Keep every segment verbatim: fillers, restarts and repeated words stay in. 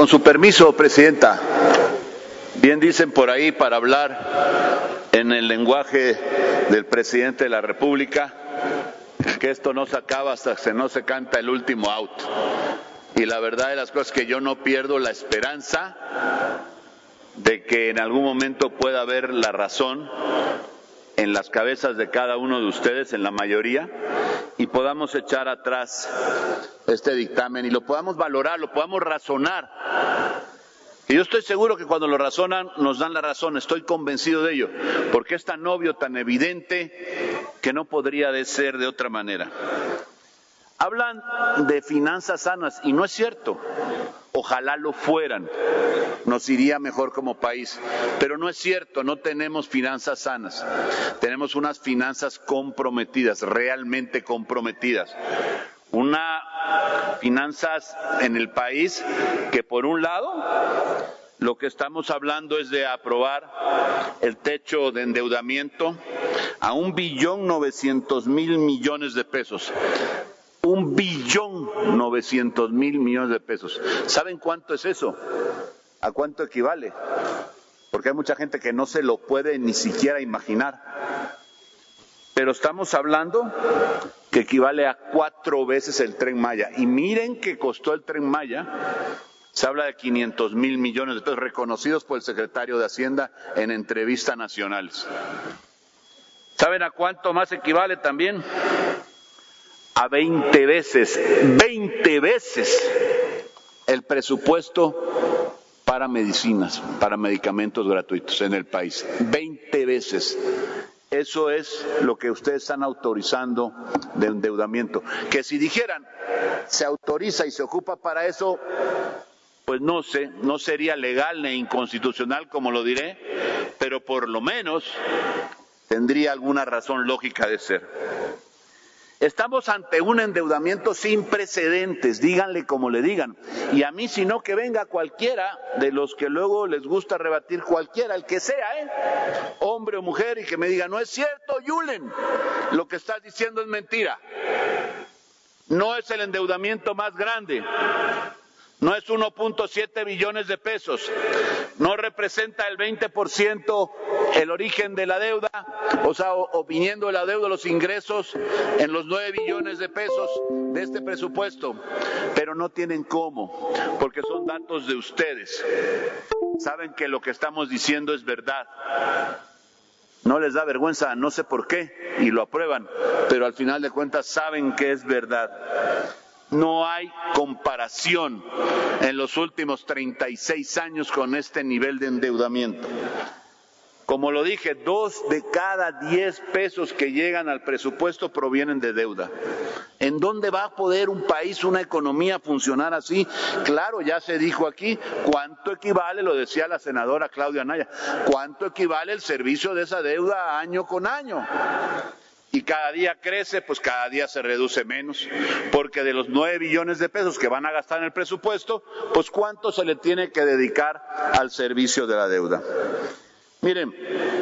Con su permiso, Presidenta, bien dicen por ahí, para hablar en el lenguaje del Presidente de la República, que esto no se acaba hasta que no se canta el último out. Y la verdad de las cosas es que yo no pierdo la esperanza de que en algún momento pueda haber la razón en las cabezas de cada uno de ustedes, en la mayoría, y podamos echar atrás este dictamen y lo podamos valorar, lo podamos razonar. Y yo estoy seguro que cuando lo razonan nos dan la razón, estoy convencido de ello, porque es tan obvio, tan evidente, que no podría de ser de otra manera. Hablan de finanzas sanas y no es cierto. Ojalá lo fueran, nos iría mejor como país, pero no es cierto, no tenemos finanzas sanas, tenemos unas finanzas comprometidas, realmente comprometidas. Una finanzas en el país que por un lado lo que estamos hablando es de aprobar el techo de endeudamiento a un billón novecientos mil millones de pesos. Un billón novecientos mil millones de pesos. ¿Saben cuánto es eso? ¿A cuánto equivale? Porque hay mucha gente que no se lo puede ni siquiera imaginar. Pero estamos hablando que equivale a cuatro veces el Tren Maya. Y miren que costó el Tren Maya. Se habla de quinientos mil millones de pesos reconocidos por el secretario de Hacienda en entrevistas nacionales. ¿Saben a cuánto más equivale también? A veinte veces, veinte veces el presupuesto para medicinas, para medicamentos gratuitos en el país. veinte veces. Eso es lo que ustedes están autorizando de endeudamiento. Que si dijeran, se autoriza y se ocupa para eso, pues no sé, no sería legal ni inconstitucional, como lo diré, pero por lo menos tendría alguna razón lógica de ser. Estamos ante un endeudamiento sin precedentes, díganle como le digan. Y a mí, si no, que venga cualquiera de los que luego les gusta rebatir, cualquiera, el que sea, ¿eh? Hombre o mujer, y que me diga, no es cierto, Yulen, lo que estás diciendo es mentira. No es el endeudamiento más grande. No es uno punto siete billones de pesos, no representa el veinte por ciento el origen de la deuda, o sea, o, o viniendo de la deuda los ingresos en los nueve billones de pesos de este presupuesto, pero no tienen cómo, porque son datos de ustedes. Saben que lo que estamos diciendo es verdad. No les da vergüenza, no sé por qué, y lo aprueban, pero al final de cuentas saben que es verdad. No hay comparación en los últimos treinta y seis años con este nivel de endeudamiento. Como lo dije, dos de cada diez pesos que llegan al presupuesto provienen de deuda. ¿En dónde va a poder un país, una economía funcionar así? Claro, ya se dijo aquí, ¿cuánto equivale? Lo decía la senadora Claudia Anaya, ¿cuánto equivale el servicio de esa deuda año con año? Y cada día crece, pues cada día se reduce menos, porque de los nueve billones de pesos que van a gastar en el presupuesto, pues ¿cuánto se le tiene que dedicar al servicio de la deuda? Miren,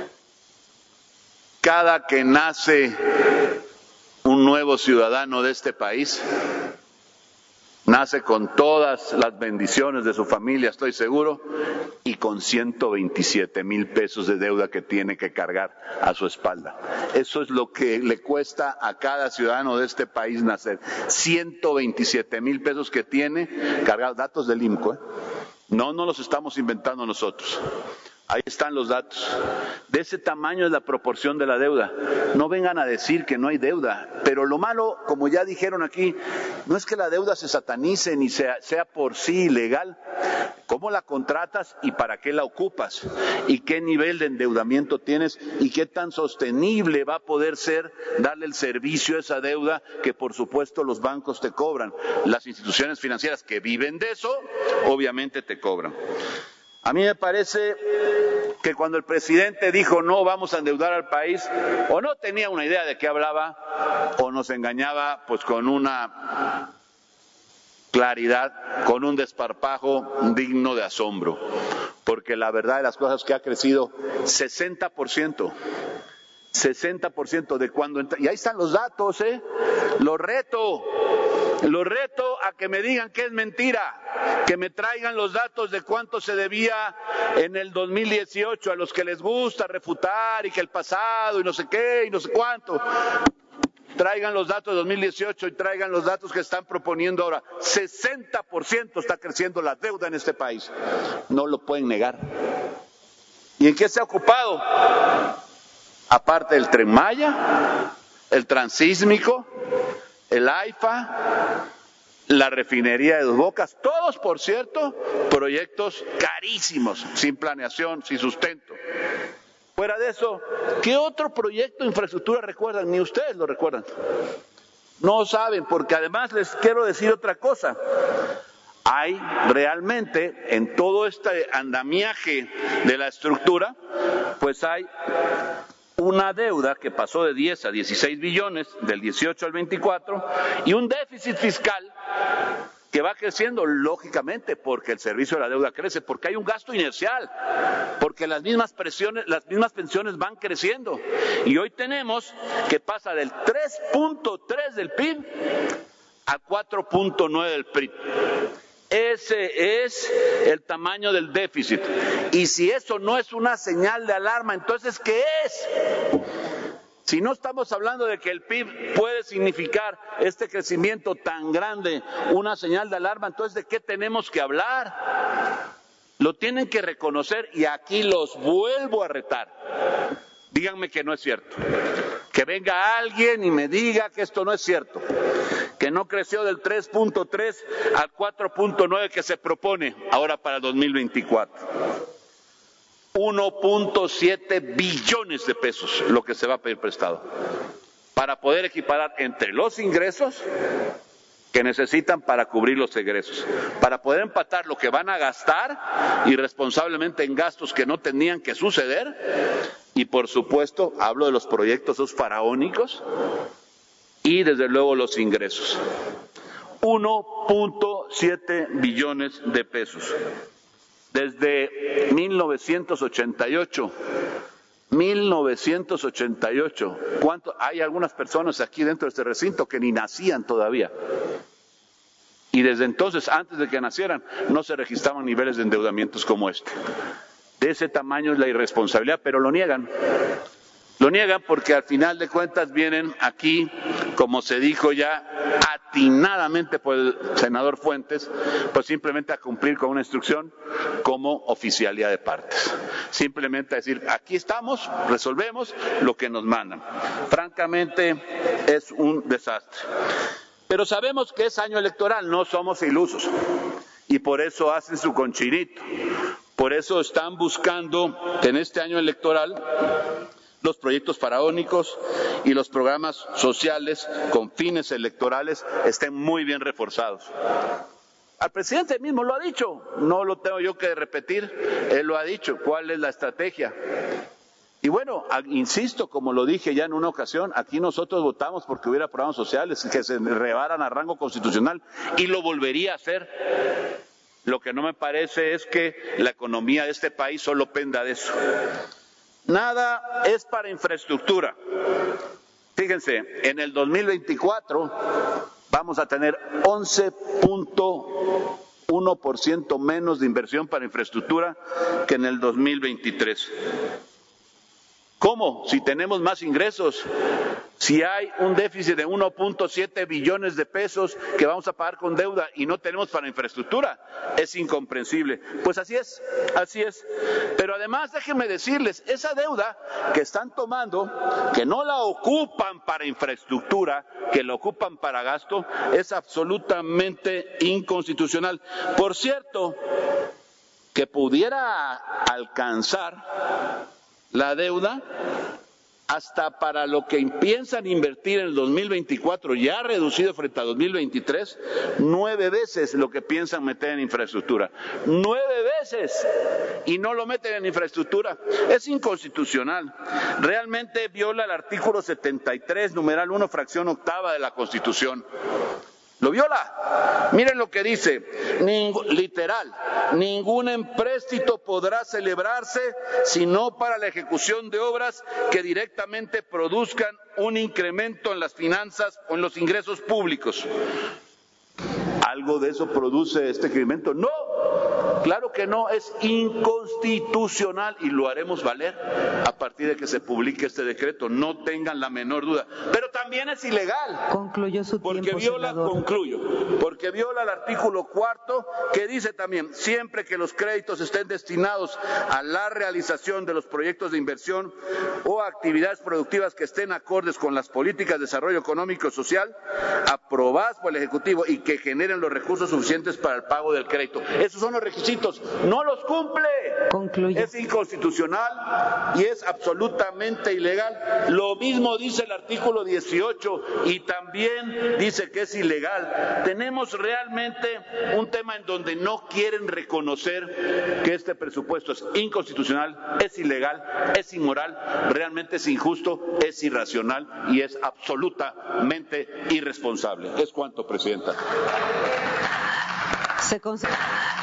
cada que nace un nuevo ciudadano de este país, nace con todas las bendiciones de su familia, estoy seguro, y con ciento veintisiete mil pesos de deuda que tiene que cargar a su espalda. Eso es lo que le cuesta a cada ciudadano de este país nacer. ciento veintisiete mil pesos que tiene cargados, datos del I M C O, ¿eh? No, no los estamos inventando nosotros. Ahí están los datos. De ese tamaño es la proporción de la deuda. No vengan a decir que no hay deuda. Pero lo malo, como ya dijeron aquí, no es que la deuda se satanice ni sea, sea por sí ilegal. ¿Cómo la contratas y para qué la ocupas? ¿Y qué nivel de endeudamiento tienes? ¿Y qué tan sostenible va a poder ser darle el servicio a esa deuda que por supuesto los bancos te cobran? Las instituciones financieras que viven de eso, obviamente te cobran. A mí me parece que cuando el presidente dijo no vamos a endeudar al país, o no tenía una idea de qué hablaba, o nos engañaba pues con una claridad, con un desparpajo digno de asombro, porque la verdad de las cosas es que ha crecido sesenta por ciento. sesenta por ciento de cuando entra, y ahí están los datos, ¿eh? Lo reto. Los reto a que me digan que es mentira, que me traigan los datos de cuánto se debía en el dos mil dieciocho, a los que les gusta refutar y que el pasado y no sé qué y no sé cuánto. Traigan los datos de dos mil dieciocho y traigan los datos que están proponiendo ahora. sesenta por ciento está creciendo la deuda en este país. No lo pueden negar. ¿Y en qué se ha ocupado? Aparte del Tren Maya, el Transísmico, el AIFA, la refinería de Dos Bocas, todos, por cierto, proyectos carísimos, sin planeación, sin sustento. Fuera de eso, ¿qué otro proyecto de infraestructura recuerdan? Ni ustedes lo recuerdan. No saben, porque además les quiero decir otra cosa. Hay realmente, en todo este andamiaje de la estructura, pues hay una deuda que pasó de diez a dieciséis billones, del dieciocho al veinticuatro, y un déficit fiscal que va creciendo, lógicamente, porque el servicio de la deuda crece, porque hay un gasto inercial, porque las mismas presiones, las mismas pensiones van creciendo. Y hoy tenemos que pasa del tres punto tres del P I B a cuatro punto nueve del P I B. Ese es el tamaño del déficit. Y si eso no es una señal de alarma, entonces, ¿qué es? Si no estamos hablando de que el P I B puede significar este crecimiento tan grande, una señal de alarma, entonces ¿de qué tenemos que hablar? Lo tienen que reconocer y aquí los vuelvo a retar. Díganme que no es cierto. Que venga alguien y me diga que esto no es cierto. Que no creció del tres punto tres al cuatro punto nueve que se propone ahora para el dos mil veinticuatro. uno punto siete billones de pesos lo que se va a pedir prestado para poder equiparar entre los ingresos que necesitan para cubrir los egresos, para poder empatar lo que van a gastar irresponsablemente en gastos que no tenían que suceder y, por supuesto, hablo de los proyectos esos faraónicos y, desde luego, los ingresos. uno punto siete billones de pesos. Desde mil novecientos ochenta y ocho, mil novecientos ochenta y ocho, ¿cuánto? Hay algunas personas aquí dentro de este recinto que ni nacían todavía. Y desde entonces, antes de que nacieran, no se registraban niveles de endeudamientos como este. De ese tamaño es la irresponsabilidad, pero lo niegan. Lo niegan porque al final de cuentas vienen aquí, como se dijo ya atinadamente por el senador Fuentes, pues simplemente a cumplir con una instrucción como oficialía de partes. Simplemente a decir, aquí estamos, resolvemos lo que nos mandan. Francamente, es un desastre. Pero sabemos que es año electoral, no somos ilusos. Y por eso hacen su conchinito. Por eso están buscando en este año electoral los proyectos faraónicos y los programas sociales con fines electorales estén muy bien reforzados. Al presidente mismo lo ha dicho, no lo tengo yo que repetir, él lo ha dicho, cuál es la estrategia. Y bueno, insisto, como lo dije ya en una ocasión, aquí nosotros votamos porque hubiera programas sociales que se elevaran a rango constitucional y lo volvería a hacer. Lo que no me parece es que la economía de este país solo penda de eso. Nada es para infraestructura. Fíjense, en el dos mil veinticuatro vamos a tener once punto uno por ciento menos de inversión para infraestructura que en el dos mil veintitrés. ¿Cómo? Si tenemos más ingresos, si hay un déficit de uno punto siete billones de pesos que vamos a pagar con deuda y no tenemos para infraestructura, es incomprensible. Pues así es, así es. Pero además déjenme decirles, esa deuda que están tomando, que no la ocupan para infraestructura, que la ocupan para gasto, es absolutamente inconstitucional. Por cierto, que pudiera alcanzar la deuda hasta para lo que piensan invertir en el dos mil veinticuatro, ya reducido frente a dos mil veintitrés, nueve veces lo que piensan meter en infraestructura. Nueve veces. Y no lo meten en infraestructura. Es inconstitucional. Realmente viola el artículo setenta y tres, numeral uno, fracción octava de la Constitución. Lo viola. Miren lo que dice, Ning- literal, ningún empréstito podrá celebrarse sino para la ejecución de obras que directamente produzcan un incremento en las finanzas o en los ingresos públicos. ¿Algo de eso produce este incremento? No, claro que no, es inconstitucional y lo haremos valer a partir de que se publique este decreto, no tengan la menor duda. Pero también es ilegal. Concluyó su porque tiempo, viola, senador. Concluyo, porque viola el artículo cuarto que dice también, siempre que los créditos estén destinados a la realización de los proyectos de inversión o actividades productivas que estén acordes con las políticas de desarrollo económico y social aprobadas por el Ejecutivo y que generen los recursos suficientes para el pago del crédito. Esos son los requisitos, no los cumple. Concluye. Es inconstitucional y es absolutamente ilegal. Lo mismo dice el artículo dieciocho y también dice que es ilegal. Tenemos realmente un tema en donde no quieren reconocer que este presupuesto es inconstitucional, es ilegal, es inmoral, realmente es injusto, es irracional y es absolutamente irresponsable. Es cuanto, Presidenta. Se considera...